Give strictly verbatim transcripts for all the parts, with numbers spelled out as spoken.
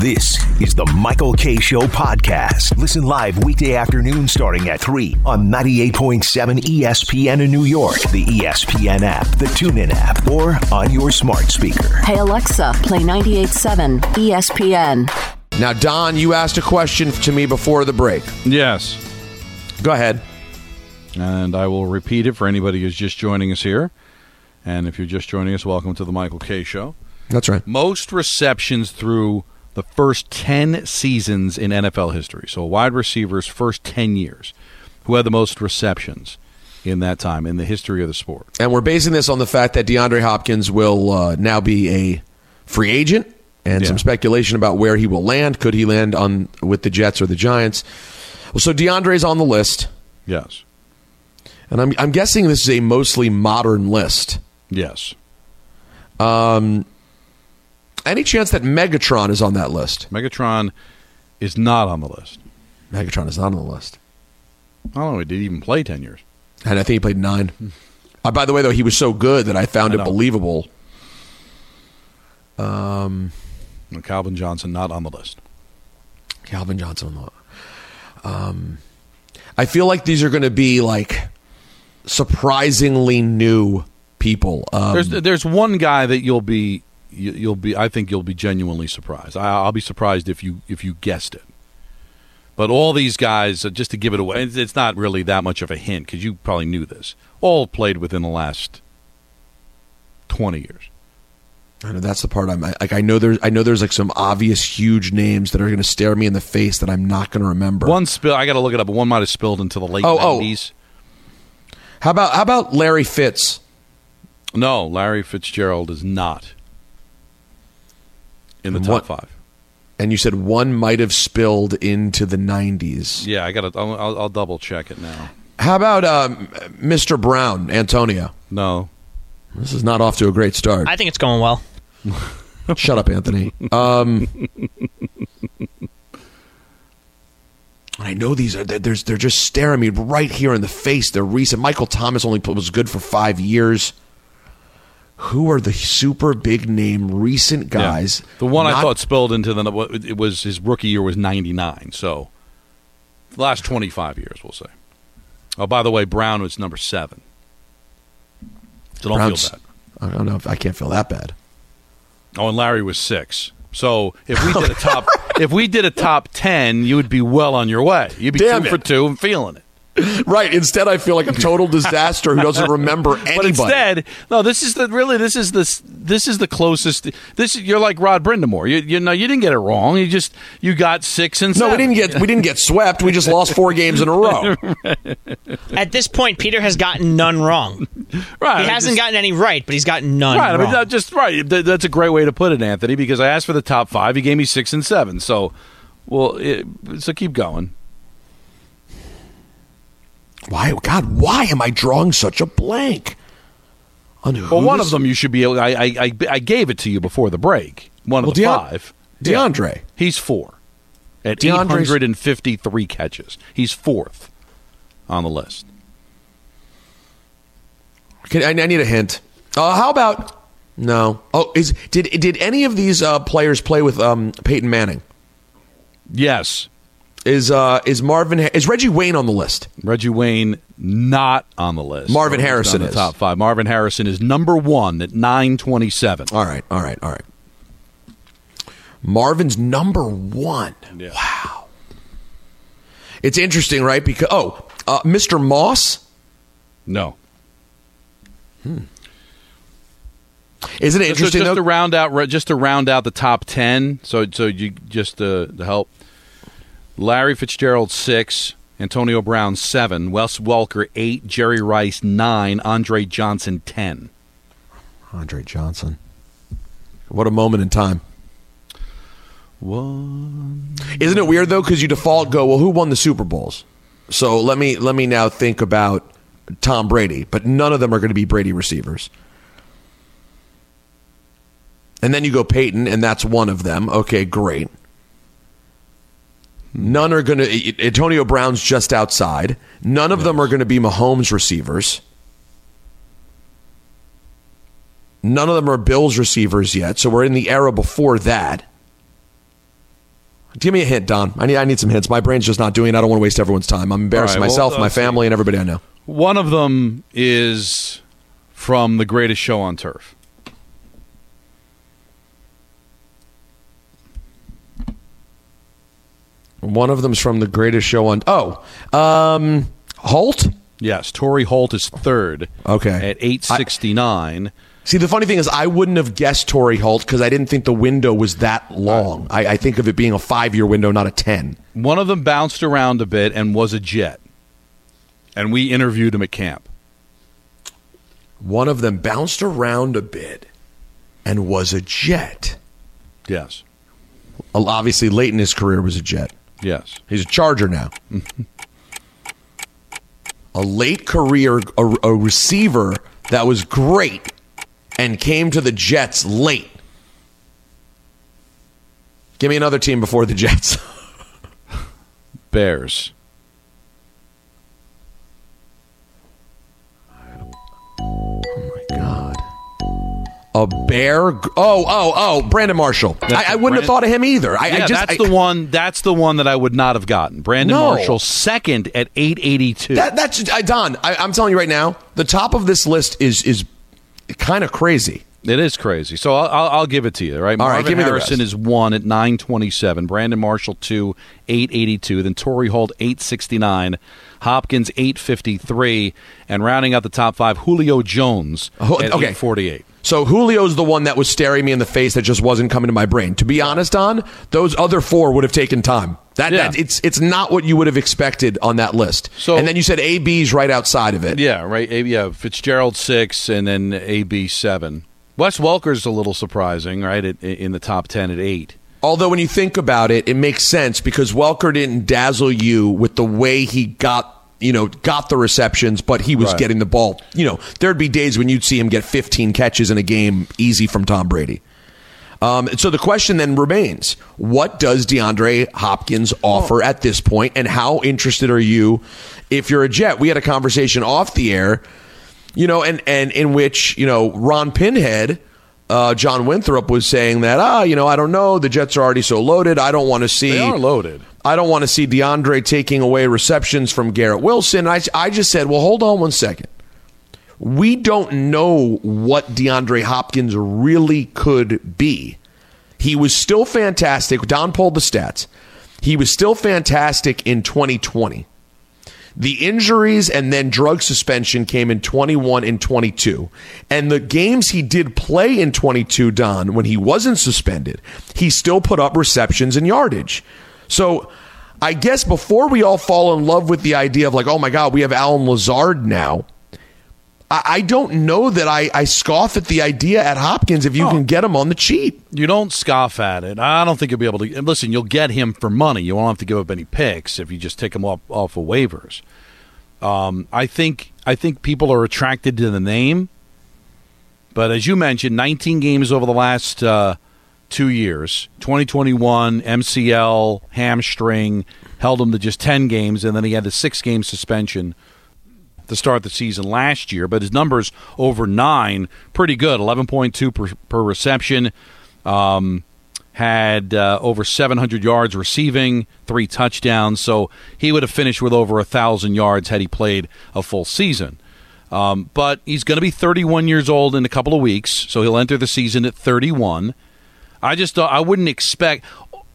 This is the Michael Kay Show podcast. Listen live weekday afternoon starting at three on ninety-eight point seven E S P N in New York, the E S P N app, the TuneIn app, or on your smart speaker. Hey, Alexa, play ninety-eight point seven E S P N. Now, Don, you asked a question to me before the break. Yes. Go ahead. And I will repeat it for anybody who's just joining us here. And if you're just joining us, welcome to the Michael Kay Show. That's right. Most receptions through the first ten seasons in N F L history. So a wide receiver's first ten years. Who had the most receptions in that time in the history of the sport? And we're basing this on the fact that DeAndre Hopkins will uh, now be a free agent and yeah. some speculation about where he will land. Could he land on with the Jets or the Giants? Well, so DeAndre's on the list. Yes. And I'm, I'm guessing this is a mostly modern list. Yes. Um... Any chance that Megatron is on that list? Megatron is not on the list. Megatron is not on the list. I don't know. He did even play ten years. And I think he played nine. uh, by the way, though, he was so good that I found I it believable. Um, and Calvin Johnson not on the list. Calvin Johnson. Um, I feel like these are going to be like surprisingly new people. Um, there's there's one guy that you'll be. You'll be. I think you'll be genuinely surprised. I'll be surprised if you if you guessed it. But all these guys, just to give it away, it's not really that much of a hint because you probably knew this. All played within the last twenty years. I know that's the part I'm like. I know there's. I know there's like some obvious huge names that are going to stare me in the face that I'm not going to remember. One spill. I got to look it up. But one might have spilled into the late oh, nineties. Oh. How about how about Larry Fitz? No, Larry Fitzgerald is not in the top what, five. And you said one might have spilled into the nineties. Yeah, I got to. I'll, I'll, I'll double check it now. How about um, Mister Brown, Antonio? No, this is not off to a great start. I think it's going well. Shut up, Anthony. Um, I know these are. They're, they're just staring me right here in the face. They're recent. Michael Thomas only was good for five years. Who are the super big name recent guys? Yeah. The one not, I thought spilled into the it was his rookie year was ninety-nine. So the last twenty-five years, we'll say. Oh, by the way, Brown was number seven. So don't Brown's, feel bad. I don't know if I can't feel that bad. Oh, and Larry was six. So if we did a top, if we did a top ten, you would be well on your way. You'd be Damn two it. for two and feeling it. Right. Instead, I feel like a total disaster who doesn't remember anybody. But instead, no. This is the really. This is the. This is the closest. This you're like Rod Brindamore. You you know you didn't get it wrong. You just you got six and seven. No, we didn't get we didn't get swept. We just lost four games in a row. At this point, Peter has gotten none wrong. Right. He hasn't just, gotten any right, but he's gotten none right, wrong. I mean, that just right. That's a great way to put it, Anthony. Because I asked for the top five. He gave me six and seven. So, well, it, so keep going. Why, God, why am I drawing such a blank? On well, one of them you should be able. I, I, I, I gave it to you before the break. One of well, the De- five. DeAndre. Yeah. He's four at eight hundred fifty-three catches. He's fourth on the list. Can, I, I need a hint. Uh, how about no? Oh, is did did any of these uh, players play with um, Peyton Manning? Yes. Is uh is Marvin is Reggie Wayne on the list? Reggie Wayne not on the list. Marvin so Harrison is the top five. Marvin Harrison is number one at nine twenty seven. All right, all right, all right. Marvin's number one. Yeah. Wow. It's interesting, right? Because oh, uh, Mister Moss. No. Hmm. Isn't it interesting? So just though? to round out, just to round out the top ten. So so you just uh, to help. Larry Fitzgerald, six. Antonio Brown, seven. Wes Welker, eight. Jerry Rice, nine. Andre Johnson, ten. Andre Johnson. What a moment in time. One. Isn't it weird, though, because you default go, well, who won the Super Bowls? So let me let me now think about Tom Brady, but none of them are going to be Brady receivers. And then you go Peyton, and that's one of them. Okay, great. None are going to... Antonio Brown's just outside. None of yes. them are going to be Mahomes receivers. None of them are Bills receivers yet, so we're in the era before that. Give me a hint, Don. I need I need some hints. My brain's just not doing it. I don't want to waste everyone's time. I'm embarrassing All right, myself, well, my let's family, see. and everybody I know. One of them is from The Greatest Show on Turf. One of them's from The Greatest Show on... Oh, um, Holt? Yes, Torrey Holt is third. Okay. At eight sixty-nine. See, the funny thing is I wouldn't have guessed Torrey Holt because I didn't think the window was that long. I, I think of it being a five-year window, not a ten. One of them bounced around a bit and was a Jet. And we interviewed him at camp. One of them bounced around a bit and was a Jet. Yes. Well, obviously, late in his career was a Jet. Yes. He's a Charger now. A late career, a, a receiver that was great and came to the Jets late. Give me another team before the Jets. Bears. Oh, my God. A Bear? Oh, oh, oh, Brandon Marshall. I, I wouldn't Brand- have thought of him either. I, Yeah, I just, that's I, the one. That's the one that I would not have gotten. Brandon No. Marshall, second at eight eighty-two. That, that's I, Don. I, I'm telling you right now, the top of this list is is kind of crazy. It is crazy. So I'll, I'll, I'll give it to you. Right. All right, Marvin give me the Harrison rest. is one at nine twenty-seven. Brandon Marshall two, eight eighty-two. Then Torrey Holt eight sixty-nine. Hopkins eight fifty-three, and rounding out the top five, Julio Jones Oh, at okay. eight forty-eight. So Julio's the one that was staring me in the face that just wasn't coming to my brain. To be honest, Don, those other four would have taken time. That, Yeah. that it's it's not what you would have expected on that list. So- and then you said A B's right outside of it. Yeah, right. A- Yeah, Fitzgerald six, and then A B seven. Wes Welker's a little surprising, right? At, in the top ten at eight. Although when you think about it, it makes sense because Welker didn't dazzle you with the way he got, you know, got the receptions, but he was Right. getting the ball. You know, there'd be days when you'd see him get fifteen catches in a game easy from Tom Brady. Um, so the question then remains, what does DeAndre Hopkins offer at this point, and how interested are you if you're a Jet? We had a conversation off the air, you know, and, and in which, you know, Ron Pinhead, uh, John Winthrop was saying that, ah, you know, I don't know, the Jets are already so loaded, I don't want to see... They are loaded. I don't want to see DeAndre taking away receptions from Garrett Wilson. I, I just said, well, hold on one second. We don't know what DeAndre Hopkins really could be. He was still fantastic. Don pulled the stats. He was still fantastic in twenty twenty. The injuries and then drug suspension came in twenty-one and twenty-two. And the games he did play in twenty-two, Don, when he wasn't suspended, he still put up receptions and yardage. So I guess before we all fall in love with the idea of like, oh my God, we have Alan Lazard now, I, I don't know that I, I scoff at the idea at Hopkins if you Oh. can get him on the cheap. You don't scoff at it. I don't think you'll be able to. Listen, you'll get him for money. You won't have to give up any picks if you just take him off off of waivers. Um, I think I think people are attracted to the name, but as you mentioned, nineteen games over the last uh, two years. twenty twenty-one M C L hamstring held him to just ten games, and then he had the six-game suspension to start the season last year, but his numbers over nine, pretty good, eleven point two per, per reception, um, had uh, over seven hundred yards receiving, three touchdowns, so he would have finished with over one thousand yards had he played a full season. Um, but he's going to be thirty-one years old in a couple of weeks, so he'll enter the season at thirty-one. I just I wouldn't expect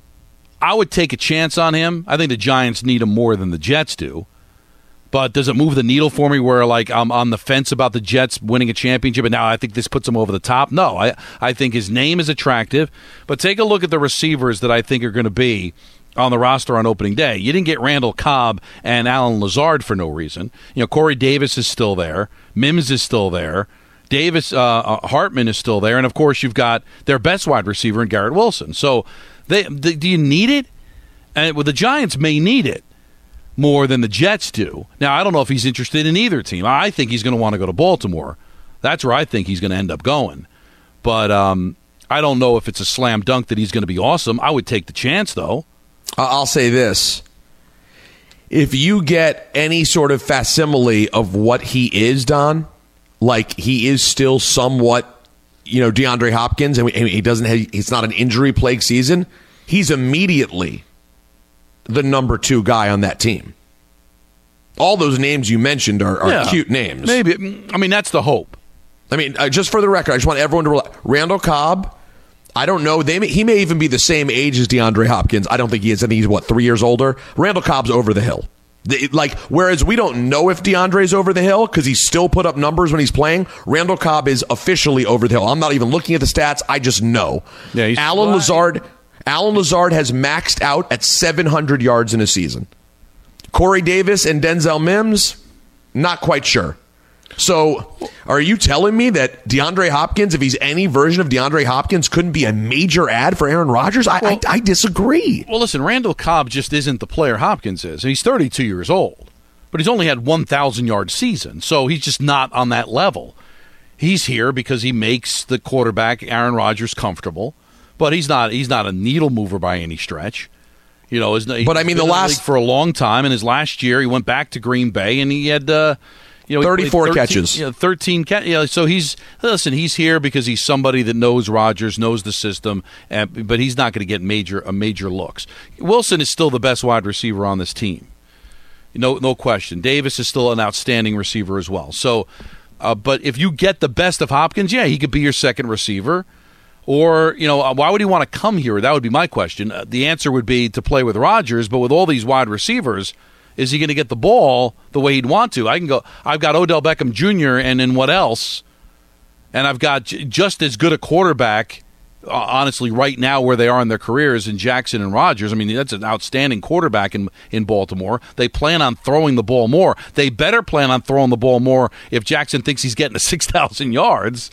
– I would take a chance on him. I think the Giants need him more than the Jets do. But does it move the needle for me where, like, I'm on the fence about the Jets winning a championship, and now I think this puts them over the top? No, I, I think his name is attractive. But take a look at the receivers that I think are going to be on the roster on opening day. You didn't get Randall Cobb and Alan Lazard for no reason. You know, Corey Davis is still there. Mims is still there. Davis uh, Hartman is still there. And, of course, you've got their best wide receiver in Garrett Wilson. So they, they, do you need it? And well, the Giants may need it more than the Jets do. Now, I don't know if he's interested in either team. I think he's going to want to go to Baltimore. That's where I think he's going to end up going. But um, I don't know if it's a slam dunk that he's going to be awesome. I would take the chance, though. I'll say this. If you get any sort of facsimile of what he is, Don, like he is still somewhat, you know, DeAndre Hopkins, and he doesn't have, it's not an injury-plagued season, he's immediately the number two guy on that team. All those names you mentioned are, are Yeah. cute names. Maybe. I mean, that's the hope. I mean, uh, just for the record, I just want everyone to relax. Randall Cobb, I don't know. They may, he may even be the same age as DeAndre Hopkins. I don't think he is. I think he's, what, three years older? Randall Cobb's over the hill. They, like, whereas we don't know if DeAndre's over the hill because he still put up numbers when he's playing, Randall Cobb is officially over the hill. I'm not even looking at the stats. I just know. Yeah, he's Alan flying. Lazard, Alan Lazard has maxed out at seven hundred yards in a season. Corey Davis and Denzel Mims, not quite sure. So, are you telling me that DeAndre Hopkins, if he's any version of DeAndre Hopkins, couldn't be a major ad for Aaron Rodgers? I, Well- I, I disagree. Well, listen, Randall Cobb just isn't the player Hopkins is. He's thirty-two years old, but he's only had one thousand yard season, so he's just not on that level. He's here because he makes the quarterback Aaron Rodgers comfortable, but he's not he's not a needle mover by any stretch. You know, he's, But, I mean, he's the been in last- league for a long time, and his last year he went back to Green Bay and he had uh, you know he played thirty-four thirteen catches. You know, thirteen ca- you know, so he's listen, he's here because he's somebody that knows Rodgers, knows the system, and, but he's not going to get major a major looks. Wilson is still the best wide receiver on this team. No no question. Davis is still an outstanding receiver as well. So uh, but if you get the best of Hopkins, yeah, he could be your second receiver. Or, you know, why would he want to come here? That would be my question. Uh, the answer would be to play with Rodgers, but with all these wide receivers, is he going to get the ball the way he'd want to? I can go, I've got Odell Beckham Junior, and then what else? And I've got j- just as good a quarterback, uh, honestly, right now where they are in their careers in Jackson and Rodgers. I mean, that's an outstanding quarterback in, in Baltimore. They plan on throwing the ball more. They better plan on throwing the ball more if Jackson thinks he's getting to six thousand yards.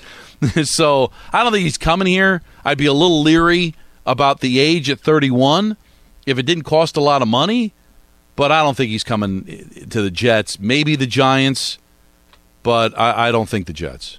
So I don't think he's coming here. I'd be a little leery about the age at thirty-one if it didn't cost a lot of money, but I don't think he's coming to the Jets. Maybe the Giants, but I, I don't think the Jets.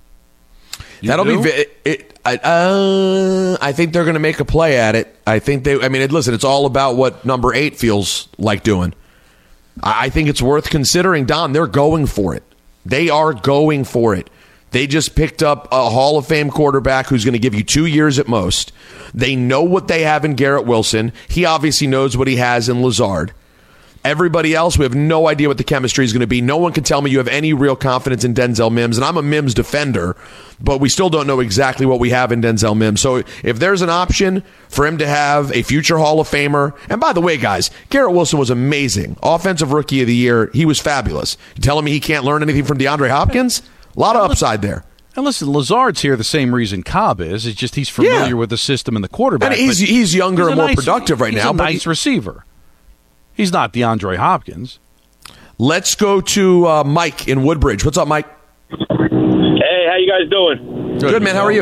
You That'll do? be. It, it, I, uh, I think they're going to make a play at it. I think they. I mean, it, listen, it's all about what number eight feels like doing. I, I think it's worth considering. Don, they're going for it. They are going for it. They just picked up a Hall of Fame quarterback who's going to give you two years at most. They know what they have in Garrett Wilson. He obviously knows what he has in Lazard. Everybody else, we have no idea what the chemistry is going to be. No one can tell me you have any real confidence in Denzel Mims, and I'm a Mims defender, but we still don't know exactly what we have in Denzel Mims. So if there's an option for him to have a future Hall of Famer, and by the way, guys, Garrett Wilson was amazing. Offensive Rookie of the Year, he was fabulous. You telling me he can't learn anything from DeAndre Hopkins? A lot of upside there. And listen, Lazard's here the same reason Cobb is. It's just he's familiar Yeah. with the system and the quarterback. And he's but he's younger he's and a more nice- productive right he's now. a but nice he- receiver. He's not DeAndre Hopkins. let's go to uh, Mike in Woodbridge. What's up, Mike? Hey, how you guys doing? Good, man. How are you?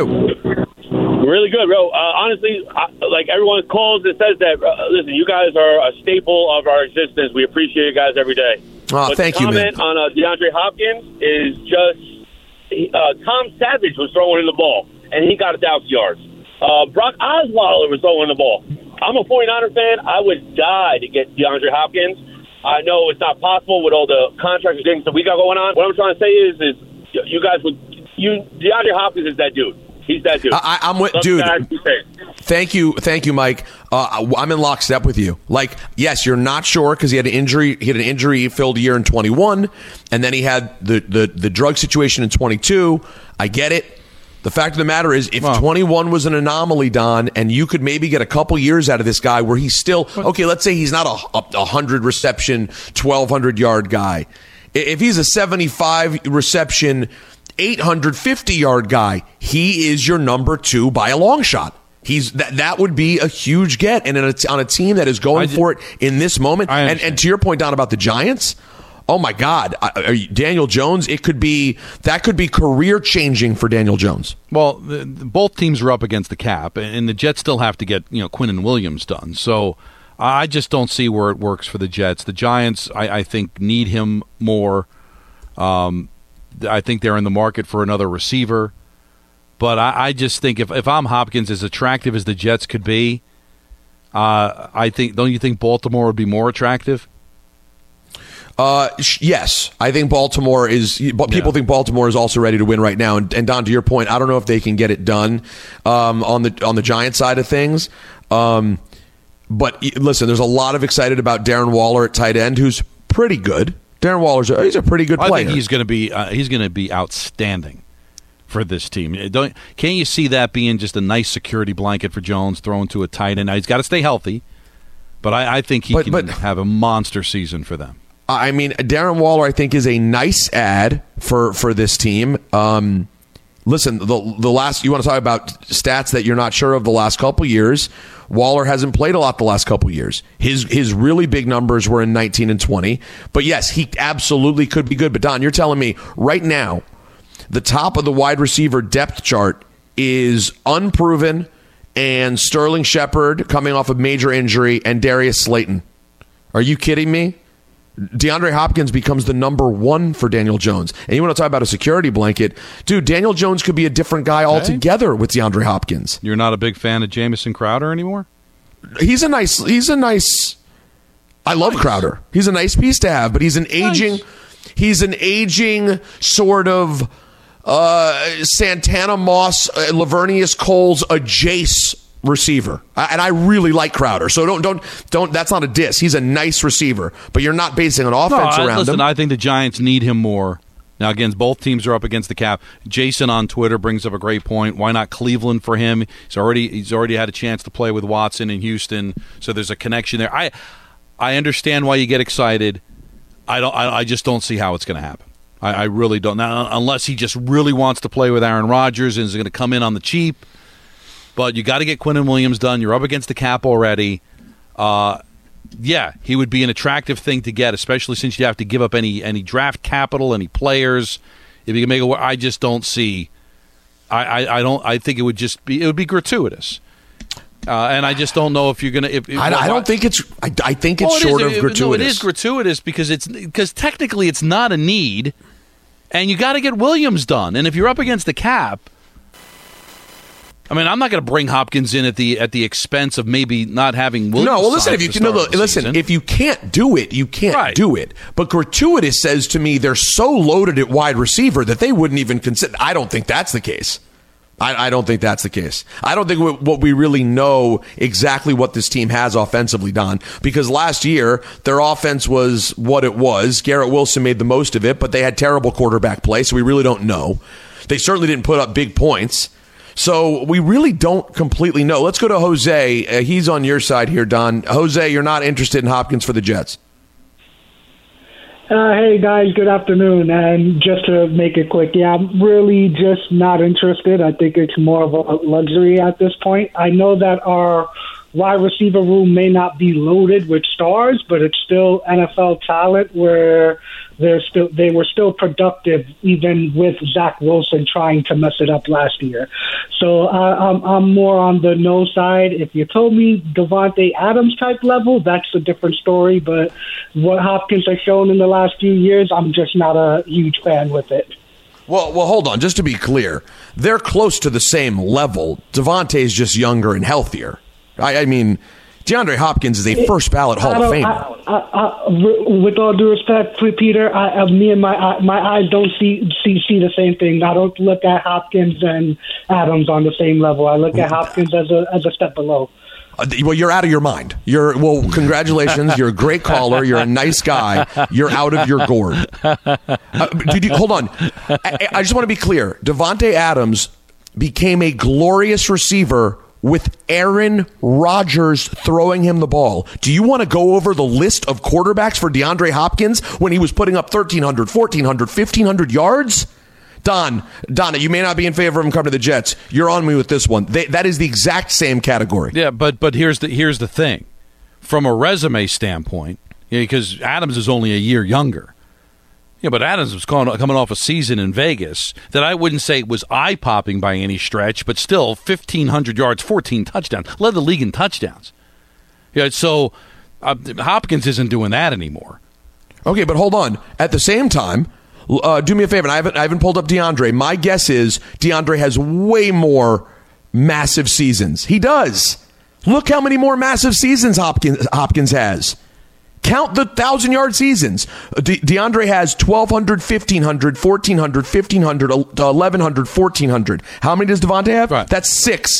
Really good, bro. Uh, honestly, I, like everyone calls and says that, uh, listen, you guys are a staple of our existence. We appreciate you guys every day. Oh, but thank the you, man. comment on uh, DeAndre Hopkins is just uh, Tom Savage was throwing the ball, and he got a thousand yards. Uh, Brock Osweiler was throwing the ball. I'm a 49er fan. I would die to get DeAndre Hopkins. I know it's not possible with all the contracts and things that we got going on. What I'm trying to say is, is you guys would you DeAndre Hopkins is that dude. He's that dude. I, I'm with, Love dude. guys, be safe. Thank you, thank you, Mike. Uh, I'm in lockstep with you. Like, yes, you're not sure because he had an injury. He had an injury-filled year in twenty-one, and then he had the, the the drug situation in twenty-two. I get it. The fact of the matter is, if Wow. twenty-one was an anomaly, Don, and you could maybe get a couple years out of this guy where he's still okay. Let's say he's not a, a, a hundred reception, twelve hundred yard guy. I- If he's a seventy-five reception, eight hundred fifty yard guy, he is your number two by a long shot. He's that that would be a huge get, and in a, on a team that is going I for it in this moment. I And, understand. and to your point, Don, about the Giants. Oh my God, Are you- Daniel Jones! It could be that could be career changing for Daniel Jones. Well, the, the, both teams are up against the cap, and, and the Jets still have to get you know Quinn and Williams done. So I just don't see where it works for the Jets. The Giants, I, I think, need him more. Um, I think they're in the market for another receiver. But I, I just think if, if I'm Hopkins, as attractive as the Jets could be, uh, I think don't you think Baltimore would be more attractive? Uh, sh- yes, I think Baltimore is. But people Yeah. think Baltimore is also ready to win right now. And, and Don, to your point, I don't know if they can get it done um, on the on the Giant side of things. Um, but listen, there's a lot of excited about Darren Waller at tight end, who's pretty good. Darren Waller's a, he's a pretty good player. I think he's going to be uh, he's going to be outstanding for this team. Don't can't you see that being just a nice security blanket for Jones, thrown to a tight end? Now, he's got to stay healthy, but I, I think he but, can but, have a monster season for them. I mean, Darren Waller, I think, is a nice add for for this team. Um, listen, the the last you want to talk about stats that you're not sure of the last couple years. Waller hasn't played a lot the last couple years. His his really big numbers were in nineteen and twenty. But yes, he absolutely could be good. But Don, you're telling me right now, the top of the wide receiver depth chart is unproven and Sterling Shepard coming off a major injury and Darius Slayton. Are you kidding me? DeAndre Hopkins becomes the number one for Daniel Jones. And you want to talk about a security blanket? Dude, Daniel Jones could be a different guy altogether with DeAndre Hopkins. You're not a big fan of Jamison Crowder anymore? He's a nice, he's a nice, I love nice. Crowder. He's a nice piece to have, but he's an aging, nice. he's an aging sort of uh, Santana Moss, uh, Lavernius Coles, a Jace receiver, and I really like Crowder. So don't don't don't. That's not a diss. He's a nice receiver, but you're not basing an offense no, around listen, him. I think the Giants need him more. Now, again, both teams are up against the cap. Jason on Twitter brings up a great point. Why not Cleveland for him? He's already he's already had a chance to play with Watson in Houston, so there's a connection there. I I understand why you get excited. I don't. I, I just don't see how it's going to happen. I, I really don't. Now, unless he just really wants to play with Aaron Rodgers and is going to come in on the cheap. But you got to get Quinnen Williams done. You're up against the cap already. Uh, yeah, he would be an attractive thing to get, especially since you have to give up any any draft capital, any players. If you can make it work, I just don't see. I, I, I don't. I think it would just be. It would be gratuitous. Uh, and I just don't know if you're gonna. If, if, I, I don't think it's. I, I think it's well, it short is, of it, gratuitous. No, it is gratuitous because it's because technically it's not a need, and you got to get Williams done. And if you're up against the cap. I mean, I'm not going to bring Hopkins in at the at the expense of maybe not having Williams. No, well, listen. If you can, no, listen, season. if you can't do it, you can't right. do it. But gratuitous says to me they're so loaded at wide receiver that they wouldn't even consider. I don't think that's the case. I, I don't think that's the case. I don't think what, what we really know exactly what this team has offensively, Don, because last year their offense was what it was. Garrett Wilson made the most of it, but they had terrible quarterback play, so we really don't know. They certainly didn't put up big points. So we really don't completely know. Let's go to Jose. Uh, he's on your side here, Don. Jose, you're not interested in Hopkins for the Jets. Uh, hey, guys, good afternoon. And just to make it quick, yeah, I'm really just not interested. I think it's more of a luxury at this point. I know that our wide receiver room may not be loaded with stars, but it's still N F L talent where they're still they were still productive even with Zach Wilson trying to mess it up last year. So uh, I'm, I'm more on the no side. If you told me Davante Adams type level, that's a different story. But what Hopkins has shown in the last few years, I'm just not a huge fan with it. Well, well, hold on. Just to be clear, they're close to the same level. Davante's just younger and healthier. I, I mean, DeAndre Hopkins is a first ballot Hall of Famer. I, I, I, with all due respect, Peter, I, I, me and my I, my eyes don't see, see see the same thing. I don't look at Hopkins and Adams on the same level. I look at Hopkins as a as a step below. Uh, well, you're out of your mind. You're well. Congratulations. You're a great caller. You're a nice guy. You're out of your gourd. Uh, did you, hold on. I, I just want to be clear. Davante Adams became a glorious receiver with Aaron Rodgers throwing him the ball. Do you want to go over the list of quarterbacks for DeAndre Hopkins when he was putting up thirteen hundred, fourteen hundred, fifteen hundred yards? Don, Donna, you may not be in favor of him coming to the Jets. You're on me with this one. They, that is the exact same category. Yeah, but but here's the here's the thing. From a resume standpoint, because Adams is only a year younger. Yeah, but Adams was coming off a season in Vegas that I wouldn't say was eye-popping by any stretch, but still fifteen hundred yards, fourteen touchdowns, led the league in touchdowns. Yeah, so uh, Hopkins isn't doing that anymore. Okay, but hold on. At the same time, uh, do me a favor. And I haven't I haven't pulled up DeAndre. My guess is DeAndre has way more massive seasons. He does. Look how many more massive seasons Hopkins Hopkins has. Count the thousand-yard seasons. De- DeAndre has twelve hundred, fifteen hundred, fourteen hundred, fifteen hundred, eleven hundred, fourteen hundred. How many does Davante have? Right. That's six.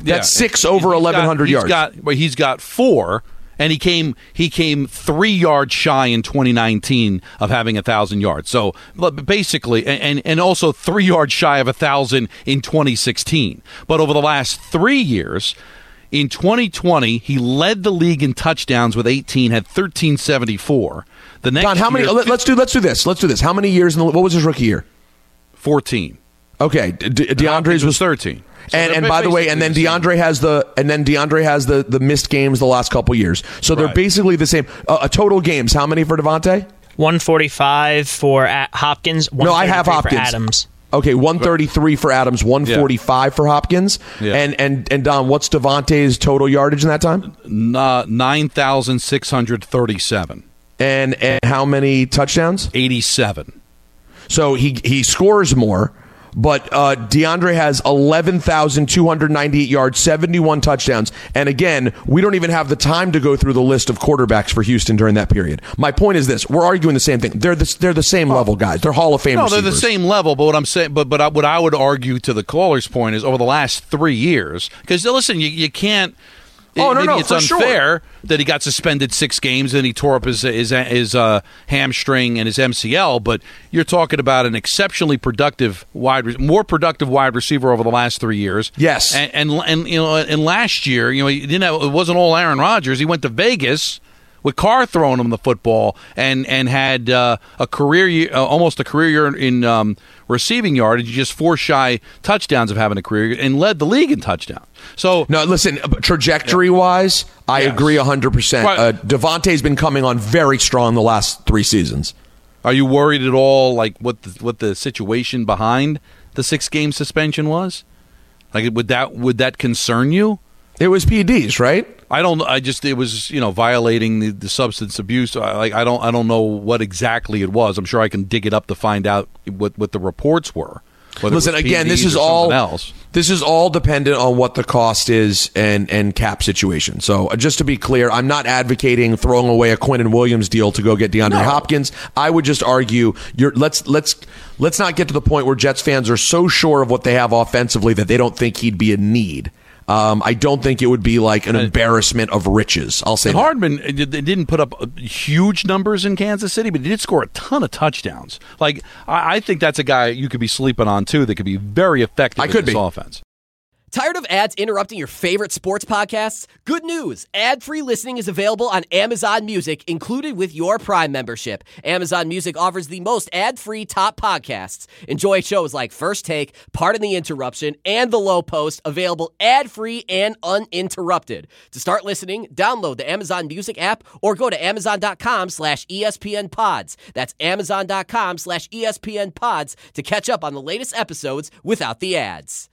That's Yeah. six over He's eleven hundred got, yards. He's got, well, he's got four, and he came he came three yards shy in twenty nineteen of having a thousand yards. So but basically, and and also three yards shy of a thousand in twenty sixteen. But over the last three years. In twenty twenty, he led the league in touchdowns with eighteen, had thirteen seventy-four. The next Don, how many? year, Let, let's do let's do this. Let's do this. How many years in the, what was his rookie year? fourteen. Okay, De- Hopkins DeAndre's was thirteen. So and they're and by the way, and then basically the same. DeAndre has the and then DeAndre has the the missed games the last couple years. So they're Right. basically the same. Uh, a total games. How many for Devontae? one forty-five for A- Hopkins. No, I have one thirty-three Hopkins. For Adams. Okay, one thirty-three for Adams, one forty-five for Hopkins. Yeah. And and and Don, what's Devontae's total yardage in that time? Uh, nine thousand six hundred thirty-seven. And and how many touchdowns? eighty-seven. So he he scores more, but uh, DeAndre has eleven thousand two hundred ninety-eight yards, seventy-one touchdowns. And again, we don't even have the time to go through the list of quarterbacks for Houston during that period. My point is this: we're arguing the same thing. They're the, they're the same level guys. They're Hall of Fame No, receivers. they're the same level. But what I'm saying, but but I, what I would argue to the caller's point is over the last three years, because listen, you you can't. Oh, no, maybe no, it's for unfair that he got suspended six games and he tore up his his, his uh, hamstring and his M C L. But you're talking about an exceptionally productive wide, re- more productive wide receiver over the last three years. Yes, and and, and you know, and last year, you know, he didn't have, it wasn't all Aaron Rodgers. He went to Vegas with Carr throwing him the football and and had uh, a career year, uh, almost a career year in um, receiving yardage, just four shy touchdowns of having a career year, and led the league in touchdowns. So no, listen, trajectory wise, I Yes. agree one hundred percent. Right. Uh, Devontae's been coming on very strong the last three seasons. are you worried at all, like what the, what the situation behind the six game suspension was? Like, would that would that concern you? It was P E Ds, right? I don't. I just it was you know violating the, the substance abuse. I, like I don't. I don't know what exactly it was. I'm sure I can dig it up to find out what what the reports were. Whether it Listen, was again, P E Ds this is or all something else. this is all dependent on what the cost is and and cap situation. So uh, just to be clear, I'm not advocating throwing away a Quinnen Williams deal to go get DeAndre No. Hopkins. I would just argue you're let's let's let's not get to the point where Jets fans are so sure of what they have offensively that they don't think he'd be a need. Um, I don't think it would be like an embarrassment of riches. I'll say And that. Hardman uh, they didn't put up uh, huge numbers in Kansas City, but he did score a ton of touchdowns. Like I, I think that's a guy you could be sleeping on too. That could be very effective I in could this be. offense. Tired of ads interrupting your favorite sports podcasts? Good news. Ad-free listening is available on Amazon Music, included with your Prime membership. Amazon Music offers the most ad-free top podcasts. Enjoy shows like First Take, Pardon the Interruption, and The Low Post, available ad-free and uninterrupted. To start listening, download the Amazon Music app or go to amazon.com slash ESPN pods. That's amazon.com slash ESPN pods to catch up on the latest episodes without the ads.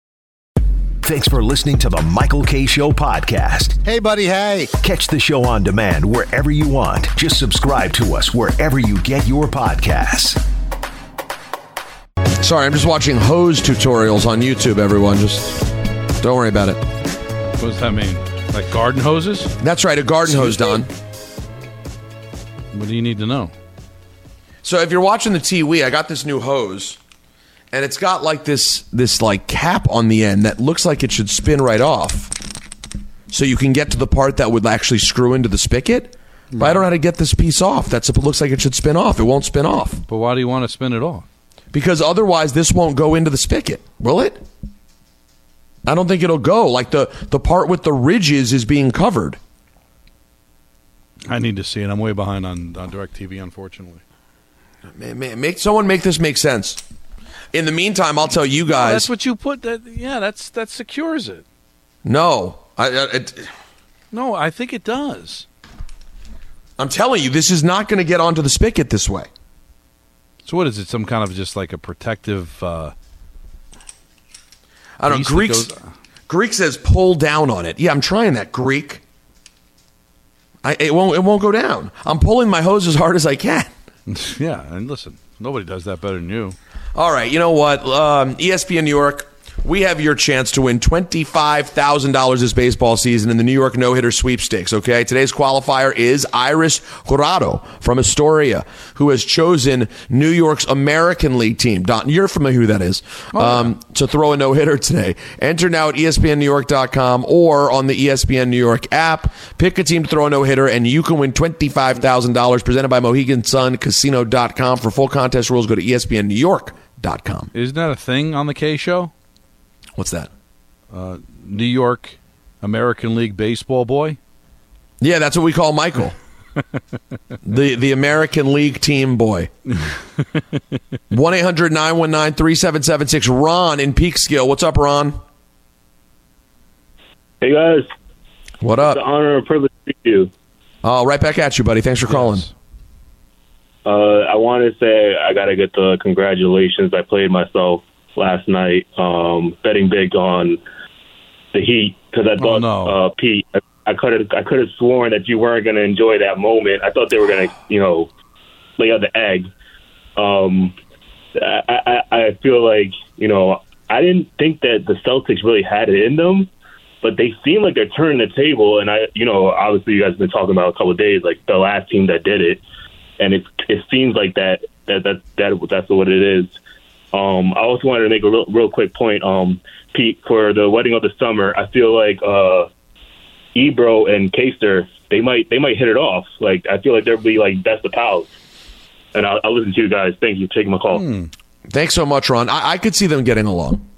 Thanks for listening to the Michael K. Show podcast. Hey, buddy, hey. Catch the show on demand wherever you want. Just subscribe to us wherever you get your podcasts. Sorry, I'm just watching hose tutorials on YouTube, everyone. Just don't worry about it. What does that mean? Like garden hoses? That's right, a garden hose, Don. What do you need to know? So if you're watching the T V, I got this new hose, and it's got like this this like cap on the end that looks like it should spin right off. So you can get to the part that would actually screw into the spigot. But I don't know how to get this piece off. That's it looks like it should spin off. It won't spin off. But why do you want to spin it off? Because otherwise this won't go into the spigot, will it? I don't think it'll go. Like the, the part with the ridges is being covered. I need to see it. I'm way behind on, on DirecTV, unfortunately. Man, man, make someone make this make sense. In the meantime, I'll tell you guys. Oh, that's what you put. That yeah, that's that secures it. No, I, I, it, No, I think it does. I'm telling you, this is not going to get onto the spigot this way. So what is it? Some kind of just like a protective. Uh, I don't know. piece that Greek goes- Greek says pull down on it. Yeah, I'm trying that, Greek. I, it won't. It won't go down. I'm pulling my hose as hard as I can. Yeah, and listen, nobody does that better than you. All right, you know what? Um, E S P N New York, we have your chance to win twenty-five thousand dollars this baseball season in the New York No-Hitter Sweepstakes, okay? Today's qualifier is Iris Jurado from Astoria, who has chosen New York's American League team. Don, you're familiar who that is, oh, um, yeah. to throw a no-hitter today. Enter now at E S P N New York dot com or on the E S P N New York app. Pick a team to throw a no-hitter, and you can win twenty-five thousand dollars presented by Mohegan Sun Casino dot com. For full contest rules, go to E S P N New York dot com. Isn't that a thing on the K Show? What's that? Uh, New York American League baseball boy? Yeah, that's what we call Michael. the the American League team boy. one eight hundred nine one nine three seven seven six. Ron in Peekskill. What's up, Ron? Hey, guys. What up? It's an honor and privilege to meet you. Oh, right back at you, buddy. Thanks for calling. Yes. Uh, I want to say I got to get the congratulations. I played myself last night, um, betting big on the Heat because I thought, oh, no. uh, Pete, I, I could have I could have sworn that you weren't going to enjoy that moment. I thought they were going to, you know, lay out the egg. Um, I, I, I feel like, you know, I didn't think that the Celtics really had it in them, but they seem like they're turning the table. And I, you know, obviously you guys have been talking about a couple of days, like the last team that did it, and it it seems like that that that, that that's what it is. Um, I also wanted to make a real, real quick point, um, Pete, for the wedding of the summer. I feel like uh, Ebro and Kaster, they might they might hit it off. Like I feel like they'll be like best of pals. And I'll, I'll listen to you guys. Thank you for taking my call. Hmm. Thanks so much, Ron. I, I could see them getting along.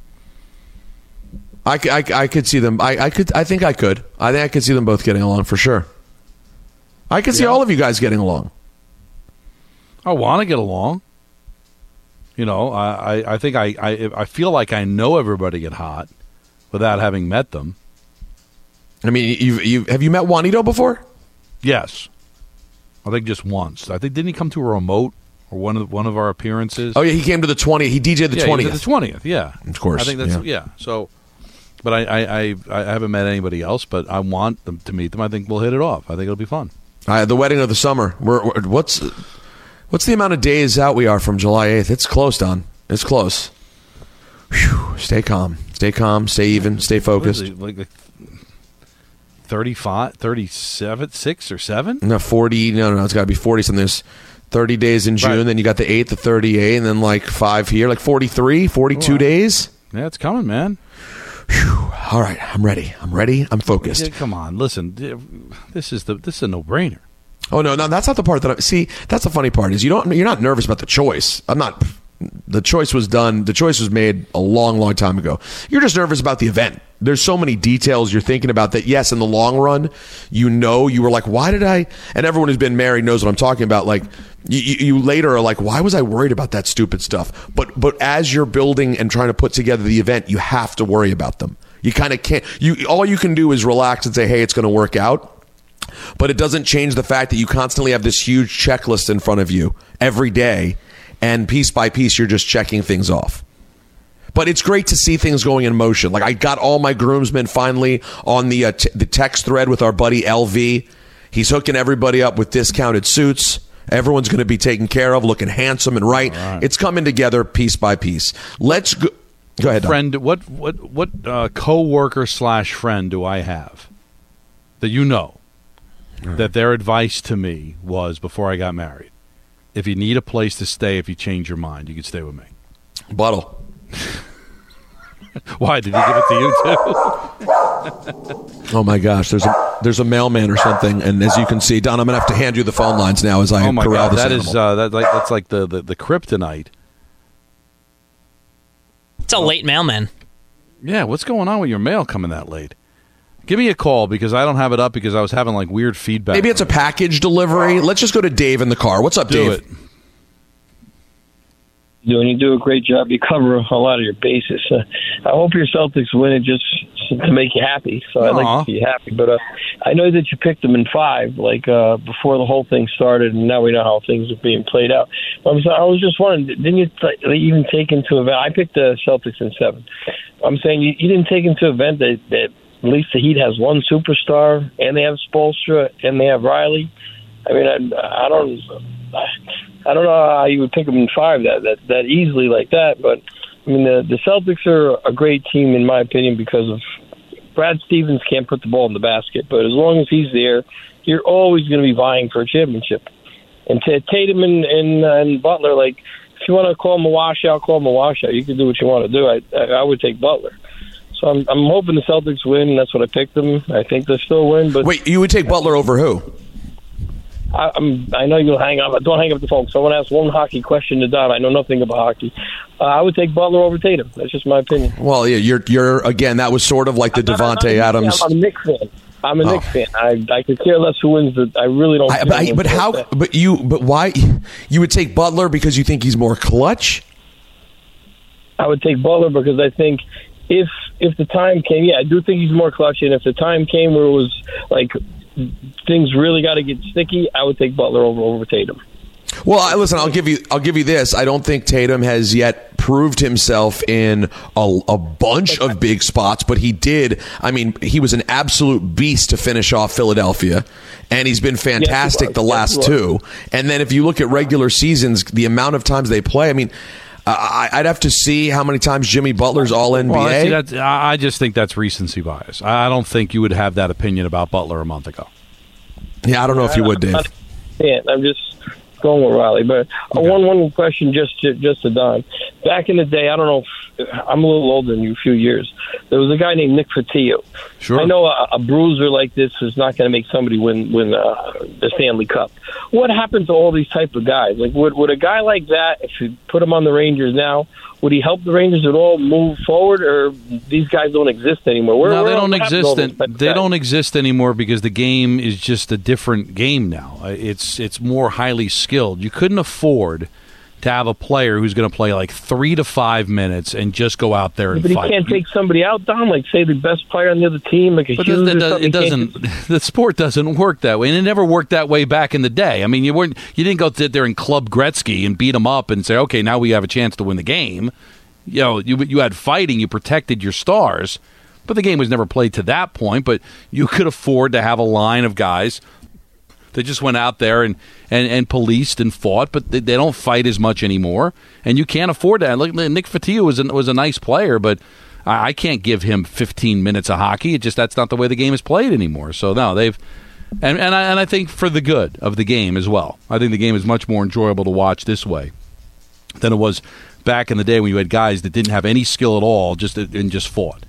I, I, I could see them. I, I could. I think I could. I think I could see them both getting along for sure. I could see Yeah. all of you guys getting along. I want to get along. You know, I, I, I think I, I I feel like I know everybody at Hot without having met them. I mean, you you have you met Juanito before? Yes, I think just once. I think didn't he come to a remote or one of one of our appearances? Oh yeah, he came to the twentieth. He D J'd the yeah, twentieth. He was at the twentieth. Yeah, of course. I think that's yeah. yeah. So, but I, I, I, I haven't met anybody else. But I want them to meet them. I think we'll hit it off. I think it'll be fun. Uh, the wedding of the summer. We're, we're, what's what's the amount of days out we are from July eighth? It's close, Don. It's close. Whew. Stay calm. Stay calm. Stay even. Stay focused. What is it, like, like thirty-five, thirty-seven, six or seven? No, forty. No, no, no. It's got to be forty something. There's thirty days in June. Right. Then you got the eighth, the thirty-eight, and then like five here. Like forty-three, forty-two Oh, wow. days. Yeah, it's coming, man. Whew. All right. I'm ready. I'm ready. I'm focused. Yeah, come on, listen. This is the this is a no-brainer. Oh no, no, that's not the part that I see. That's the funny part is you don't. You're not nervous about the choice. I'm not. The choice was done. The choice was made a long, long time ago. You're just nervous about the event. There's so many details you're thinking about that. Yes, in the long run, you know, you were like, why did I? And everyone who's been married knows what I'm talking about. Like, you, you later are like, why was I worried about that stupid stuff? But but as you're building and trying to put together the event, you have to worry about them. You kind of can't. You all you can do is relax and say, hey, it's going to work out. But it doesn't change the fact that you constantly have this huge checklist in front of you every day, and piece by piece, you're just checking things off. But it's great to see things going in motion. Like I got all my groomsmen finally on the uh, t- the text thread with our buddy L V. He's hooking everybody up with discounted suits. Everyone's going to be taken care of, looking handsome and right. right. It's coming together piece by piece. Let's go. Go ahead, Don. Friend, what what what uh, coworker slash friend do I have that you know that their advice to me was before I got married? If you need a place to stay, if you change your mind, you can stay with me. Buttle. Why did he give it to you too? Oh my gosh, there's a there's a mailman or something, and as you can see, Don, I'm gonna have to hand you the phone lines now as I oh my corral God, this that animal. is uh, that like that's like the, the the kryptonite. It's a late mailman. Yeah, what's going on with your mail coming that late? Give me a call because I don't have it up because I was having like weird feedback. Maybe it's a package delivery. Let's just go to Dave in the car. What's up, Do Dave? it. Doing you do a great job. You cover a lot of your bases. Uh, I hope your Celtics win it just to make you happy. So I'd like to see you happy. But uh, I know that you picked them in five, like uh, before the whole thing started, and now we know how things are being played out. But I'm, I was just wondering, didn't you th- even take into event? I picked the Celtics in seven. I'm saying you, you didn't take into event that, that at least the Heat has one superstar, and they have Spoelstra, and they have Riley. I mean, I, I don't. I don't know how you would pick them in five that, that that easily like that, but I mean, the, the Celtics are a great team, in my opinion, because of Brad Stevens can't put the ball in the basket. But as long as he's there, you're always going to be vying for a championship. And to Tatum and, and, uh, and Butler, like, if you want to call him a washout, call him a washout. You can do what you want to do. I, I, I would take Butler. So I'm, I'm hoping the Celtics win. That's what I picked them. I think they'll still win. But wait, you would take Butler over who? I, I'm, I know you'll hang up. Don't hang up the phone. So I want to ask one hockey question to Don. I know nothing about hockey. Uh, I would take Butler over Tatum. That's just my opinion. Well, yeah, you're you're again. That was sort of like the Devontae Adams. I'm a Knicks fan. I'm a oh. Knicks fan. I I could care less who wins. The, I really don't. I, but, I, but how? That. But you. But why? You would take Butler because you think he's more clutch? I would take Butler because I think if if the time came, yeah, I do think he's more clutch. And if the time came where it was like things really got to get sticky, I would take Butler over over Tatum. Well, I, listen, I'll give you I'll give you this. I don't think Tatum has yet proved himself in a, a bunch of big spots, but he did. I mean, he was an absolute beast to finish off Philadelphia, and he's been fantastic yes, he the last yes, two. And then if you look at regular seasons, the amount of times they play, I mean, uh, I'd have to see how many times Jimmy Butler's all N B A. Well, see, that's, I just think that's recency bias. I don't think you would have that opinion about Butler a month ago. Yeah, I don't know if you would, Dave. Yeah, I'm just going with Riley. But uh, okay. one one question just to, just to Don. Back in the day, I don't know if I'm a little older than you, a few years. There was a guy named Nick Fotiu. Sure. I know a, a bruiser like this is not going to make somebody win win uh, the Stanley Cup. What happened to all these type of guys? Like, would would a guy like that, if you put him on the Rangers now, would he help the Rangers at all move forward, or these guys don't exist anymore? Where, no, where they don't exist. In, they guys? don't exist anymore because the game is just a different game now. It's it's more highly skilled. You couldn't afford to have a player who's going to play like three to five minutes and just go out there and but fight. But he can't take somebody out, Don, like say the best player on the other team, like a but Hughes that, or that, something. It doesn't. The sport doesn't work that way, and it never worked that way back in the day. I mean, you weren't. You didn't go sit there and club Gretzky and beat him up and say, "Okay, now we have a chance to win the game." You know, you you had fighting, you protected your stars, but the game was never played to that point. But you could afford to have a line of guys that just went out there and, and, and policed and fought, but they, they don't fight as much anymore, and you can't afford that. Look, Nick Fotiu was a, was a nice player, but I, I can't give him fifteen minutes of hockey. It just that's not the way the game is played anymore. So no, they've and and I, and I think for the good of the game as well. I think the game is much more enjoyable to watch this way than it was back in the day when you had guys that didn't have any skill at all, just and just fought.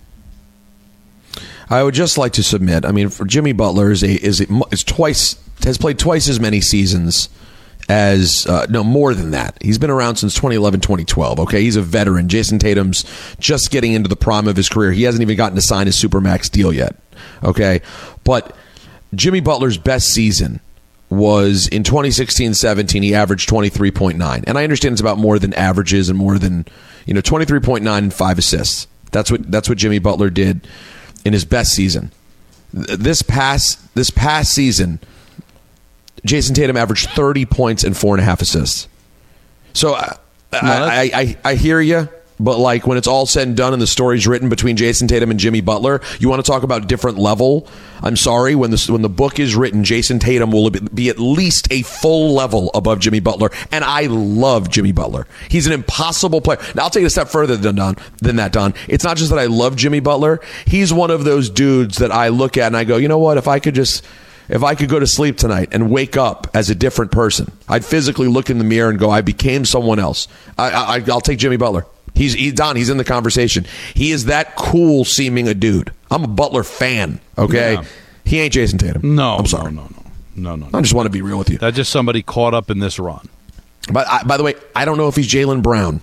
I would just like to submit. I mean, for Jimmy Butler is a, is, a, is twice has played twice as many seasons as uh, no more than that. He's been around since twenty eleven, twenty twelve. Okay, he's a veteran. Jason Tatum's just getting into the prime of his career. He hasn't even gotten to sign his Supermax deal yet. Okay, but Jimmy Butler's best season was in twenty sixteen seventeen. He averaged twenty-three point nine, and I understand it's about more than averages and more than you know twenty-three point nine and five assists. That's what that's what Jimmy Butler did in his best season. This past this past season, Jason Tatum averaged thirty points and four and a half assists. So I, no, I, I, I hear you, but like when it's all said and done and the story's written between Jason Tatum and Jimmy Butler, you want to talk about different level? I'm sorry, when the when the book is written, Jason Tatum will be at least a full level above Jimmy Butler, and I love Jimmy Butler. He's an impossible player. Now I'll take it a step further than Don, than that, Don. It's not just that I love Jimmy Butler. He's one of those dudes that I look at and I go, you know what? If I could just If I could go to sleep tonight and wake up as a different person, I'd physically look in the mirror and go, I became someone else. I, I, I'll take Jimmy Butler. He's he, Don. He's in the conversation. He is that cool seeming a dude. I'm a Butler fan. Okay, yeah. He ain't Jason Tatum. No, I'm sorry. No, no, no, no, no. I just want to be real with you. That's just somebody caught up in this run. But I, by the way, I don't know if he's Jaylen Brown,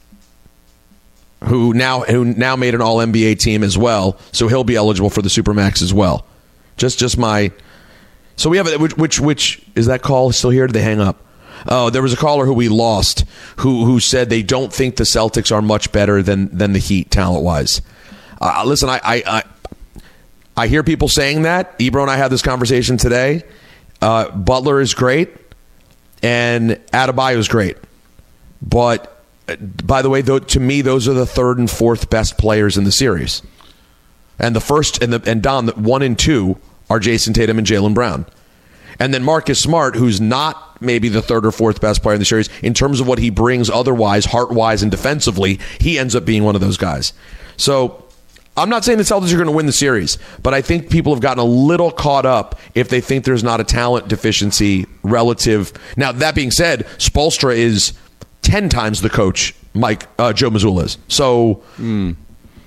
who now who now made an All N B A team as well, so he'll be eligible for the Supermax as well. Just just my. So we have a, which, which which is that call still here? Did they hang up? Oh, there was a caller who we lost who who said they don't think the Celtics are much better than than the Heat talent wise. Uh, listen, I, I I I hear people saying that. Ebro and I had this conversation today. Uh, Butler is great, and Adebayo is great, but uh, by the way, though, to me, those are the third and fourth best players in the series, and the first and the and Don, one and two are Jason Tatum and Jaylen Brown. And then Marcus Smart, who's not maybe the third or fourth best player in the series. In terms of what he brings otherwise, heart-wise and defensively, he ends up being one of those guys. So I'm not saying the Celtics are going to win the series, but I think people have gotten a little caught up if they think there's not a talent deficiency relative. Now, that being said, Spoelstra is ten times the coach Mike uh, Joe Mazzulla is. So mm.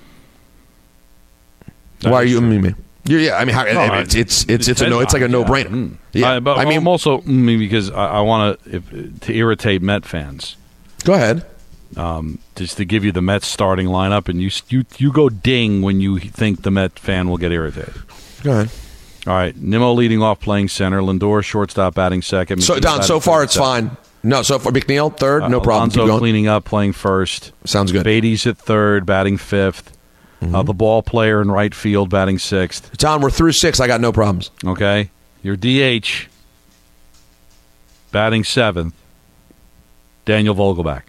why are you? I mean, yeah, I mean, how, no, it's it's it's it's a no. It's like a no-brainer. Mm. Yeah, I, but I mean, I'm also mm, because I, I want to to irritate Met fans. Go ahead. Um, just to give you the Mets starting lineup, and you you you go ding when you think the Met fan will get irritated. Go ahead. All right, Nimmo leading off, playing center. Lindor shortstop, batting second. So Don, so far it's fine. No, so far McNeil third, uh, no problem. Alonso Keep going. cleaning up, playing first. Sounds good. Beatty's at third, batting fifth. Mm-hmm. Uh, the ball player in right field, batting sixth. Don, we're through six. I got no problems. Okay, your D H, batting seventh. Daniel Vogelbach.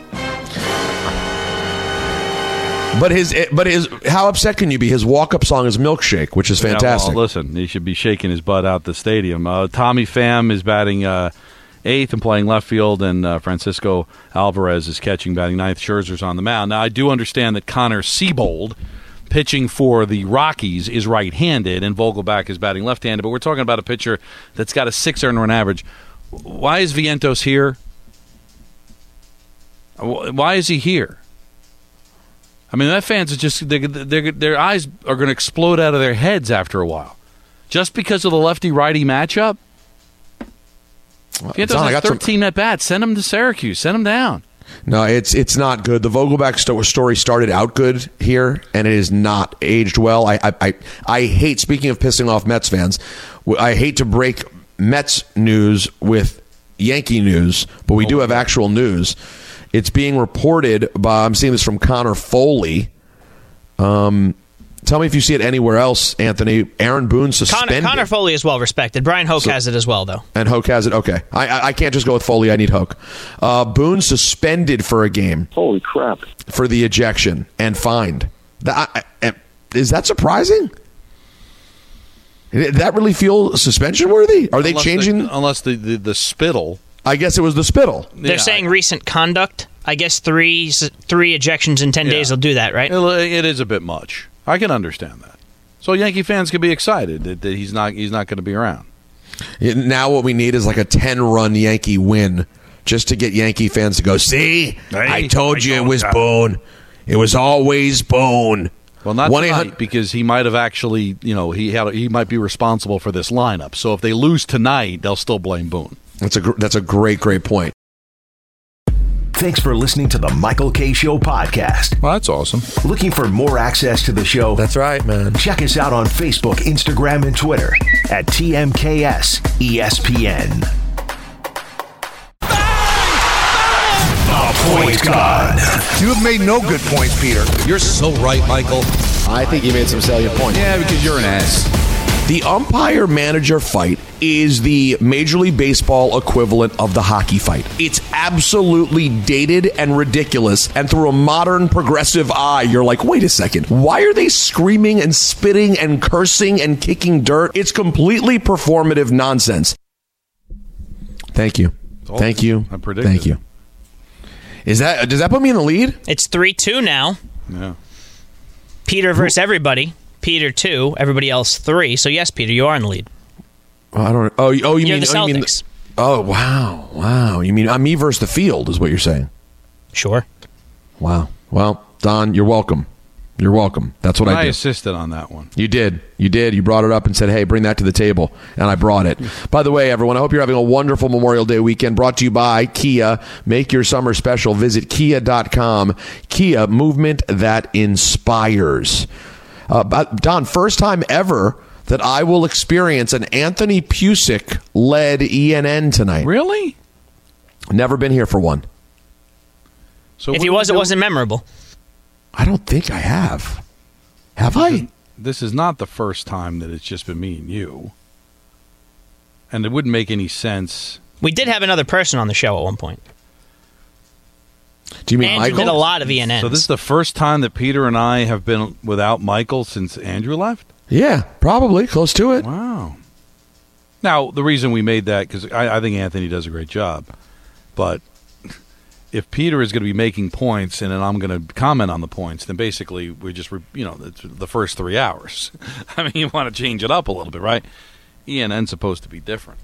But his, but his, how upset can you be? His walk-up song is "Milkshake," which is fantastic. Yeah, well, listen, he should be shaking his butt out the stadium. Uh, Tommy Pham is batting uh, eighth and playing left field, and uh, Francisco Alvarez is catching, batting ninth. Scherzer's on the mound. Now, I do understand that Connor Siebold, pitching for the Rockies, is right-handed, and Vogelbach is batting left-handed. But we're talking about a pitcher that's got a six earned run average. Why is Vientos here? Why is he here? I mean, that fans are just they, they, their eyes are going to explode out of their heads after a while, just because of the lefty-righty matchup. Well, Vientos has got thirteen at bats. Send him to Syracuse. Send him down. No, it's it's not good. The Vogelbach sto- story started out good here, and it is not aged well. I I I, I hate. Speaking of pissing off Mets fans, I hate to break Mets news with Yankee news, but we do have actual news. It's being reported by, I'm seeing this from Connor Foley. Um, tell me if you see it anywhere else, Anthony. Aaron Boone suspended. Connor, Connor Foley is well respected. Brian Hoke so, has it as well, though. And Hoke has it? Okay. I, I, I can't just go with Foley. I need Hoke. Uh, Boone suspended for a game. Holy crap. For the ejection and fined. That, I, I, is that surprising? Did that really feel suspension worthy? Are they unless changing? The, unless the, the, the spittle. I guess it was the spittle. They're yeah, saying I, recent conduct. I guess three three ejections in ten yeah. days will do that, right? It, it is a bit much. I can understand that. So Yankee fans can be excited that, that he's not he's not going to be around. Now what we need is like a ten-run Yankee win just to get Yankee fans to go, see, hey, I told I you it was that. Boone. It was always Boone. Well, not tonight, because he might have actually, you know, he had he might be responsible for this lineup. So if they lose tonight, they'll still blame Boone. That's a that's a great, great point. Thanks for listening to the Michael K. Show podcast. Well, that's awesome. Looking for more access to the show? That's right, man. Check us out on Facebook, Instagram, and Twitter at T M K S E S P N. The Point God. You have made no good points, Peter. You're so right, Michael. I think you made some salient points. Yeah, because you're an ass. The umpire-manager fight is the Major League Baseball equivalent of the hockey fight. It's absolutely dated and ridiculous, and through a modern progressive eye, you're like, wait a second, why are they screaming and spitting and cursing and kicking dirt? It's completely performative nonsense. Thank you. Oh, Thank you. I predicted. Thank you. Is that does that put me in the lead? It's three two now. Yeah. Peter versus everybody. Peter two, everybody else three. So yes, Peter, you are in the lead. Oh, I don't. Oh, oh, you you're mean the Celtics? Oh, you mean, oh, wow, wow. You mean uh, me versus the field is what you're saying? Sure. Wow. Well, Don, you're welcome. You're welcome. That's what I, I did. I assisted on that one. You did. You did. You brought it up and said, hey, bring that to the table. And I brought it. By the way, everyone, I hope you're having a wonderful Memorial Day weekend. Brought to you by Kia. Make your summer special. Visit kia dot com. Kia, movement that inspires. Uh, Don, first time ever that I will experience an Anthony Pusick-led E N N tonight. Really? Never been here for one. So if he was, it wasn't memorable. I don't think I have. Have I? This is not the first time that it's just been me and you. And it wouldn't make any sense. We did have another person on the show at one point. Do you mean Andrew Michael? did a lot of E N Ns. So this is the first time that Peter and I have been without Michael since Andrew left? Yeah, probably. Close to it. Wow. Now, the reason we made that, because I, I think Anthony does a great job, but if Peter is going to be making points and then I'm going to comment on the points, then basically we're just, you know, the first three hours. I mean, you want to change it up a little bit, right? E N N's supposed to be different.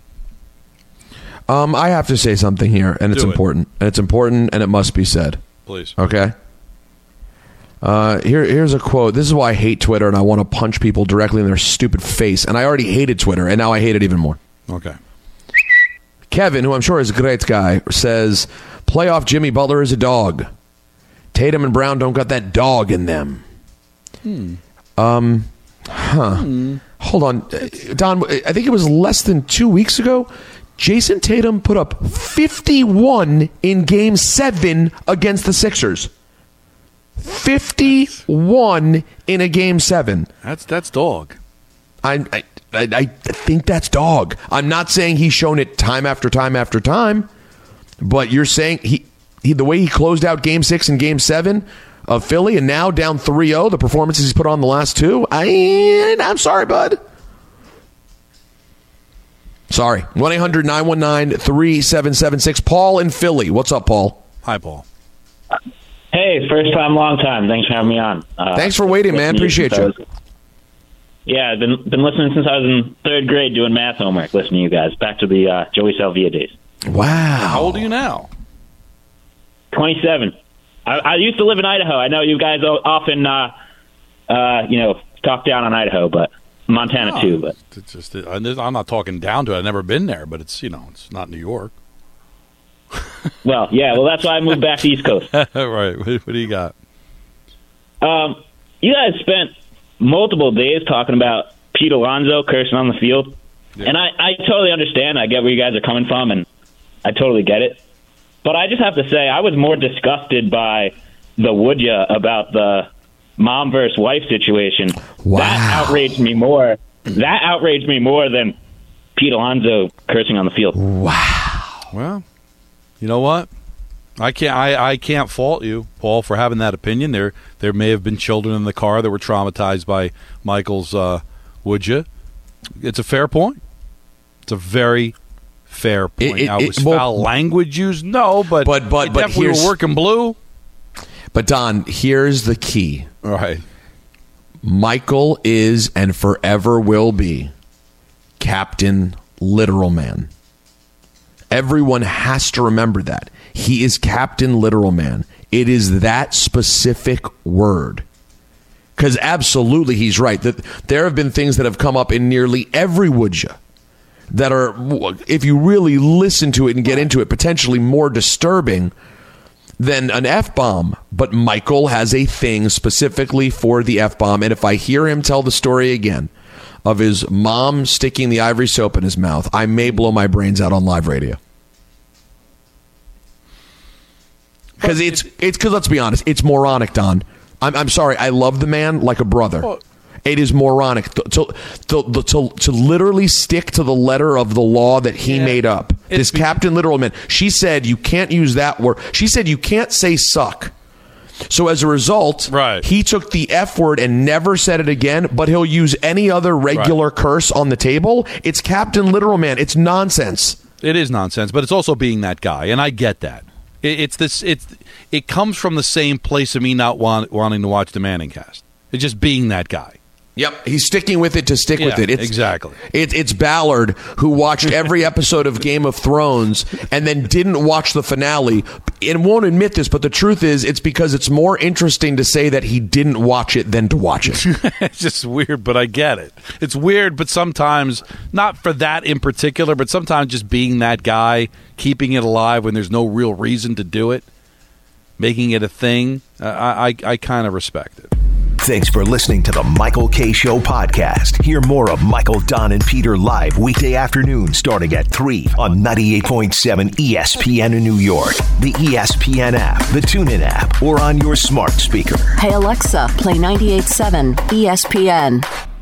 Um, I have to say something here, and it's Do it. important. And it's important, and it must be said. Please. Okay? Uh, here, here's a quote. This is why I hate Twitter, and I want to punch people directly in their stupid face. And I already hated Twitter, and now I hate it even more. Okay. Kevin, who I'm sure is a great guy, says, playoff Jimmy Butler is a dog. Tatum and Brown don't got that dog in them. Hmm. Um, huh. Hmm. Hold on. Don, I think it was less than two weeks ago, Jason Tatum put up fifty-one in Game seven against the Sixers. fifty-one in a Game seven. That's that's dog. I, I I I think that's dog. I'm not saying he's shown it time after time after time, but you're saying he, he the way he closed out Game six and Game seven of Philly, and now down three oh, the performances he's put on the last two, I, I'm sorry, bud. Sorry. one eight hundred nine one nine three seven seven six. Paul in Philly. What's up, Paul? Hi, Paul. Hey, first time, long time. Thanks for having me on. Uh, Thanks for waiting, man. Appreciate you. Was, yeah, I've been been listening since I was in third grade doing math homework, listening to you guys. Back to the uh, Joey Salvia days. Wow. How old are you now? twenty-seven. I, I used to live in Idaho. I know you guys often, uh, uh, you know, talk down on Idaho, but Montana no, too. But it's just I'm not talking down to it. I've never been there, but it's you know it's not New York. Well, yeah. Well, that's why I moved back to East Coast. Right. What, what do you got? Um, you guys spent multiple days talking about Pete Alonso cursing on the field, yeah. and I, I totally understand. I get where you guys are coming from, and I totally get it. But I just have to say, I was more disgusted by the would ya about the mom versus wife situation. Wow. That outraged me more. That outraged me more than Pete Alonso cursing on the field. Wow. Well, you know what? I can't. I, I can't fault you, Paul, for having that opinion. There, there may have been children in the car that were traumatized by Michael's uh, would ya. It's a fair point. It's a very fair point. It, it, now, it, was well, foul language used? No, but but but, it but definitely here's, were working blue. But Don, here's the key. All right. Michael is and forever will be Captain Literal Man. Everyone has to remember that. He is Captain Literal Man. It is that specific word. Because absolutely he's right. That there have been things that have come up in nearly every would ya that are, if you really listen to it and get into it, potentially more disturbing than an F-bomb. But Michael has a thing specifically for the F-bomb. And if I hear him tell the story again of his mom sticking the ivory soap in his mouth, I may blow my brains out on live radio. Because it's, it's, because let's be honest, it's moronic, Don. I'm, I'm sorry, I love the man like a brother. Oh. It is moronic to, to, to, to, to literally stick to the letter of the law that he yeah. made up. It's this be- Captain Literal Man. She said you can't use that word. She said you can't say suck. So as a result, right. he took the F word and never said it again, but he'll use any other regular right. curse on the table. It's Captain Literal Man. It's nonsense. It is nonsense, but it's also being that guy, and I get that. It, it's this. It's it comes from the same place of me not want, wanting to watch the Manning cast. It's just being that guy. Yep, he's sticking with it to stick yeah, with it. It's, exactly. It, it's Ballard who watched every episode of Game of Thrones and then didn't watch the finale and won't admit this, but the truth is it's because it's more interesting to say that he didn't watch it than to watch it. It's just weird, but I get it. It's weird, but sometimes, not for that in particular, but sometimes just being that guy, keeping it alive when there's no real reason to do it, making it a thing, uh, I, I, I kind of respect it. Thanks for listening to the Michael K. Show podcast. Hear more of Michael, Don, and Peter live weekday afternoon starting at three on ninety-eight point seven E S P N in New York, the E S P N app, the TuneIn app, or on your smart speaker. Hey, Alexa, play ninety-eight point seven E S P N.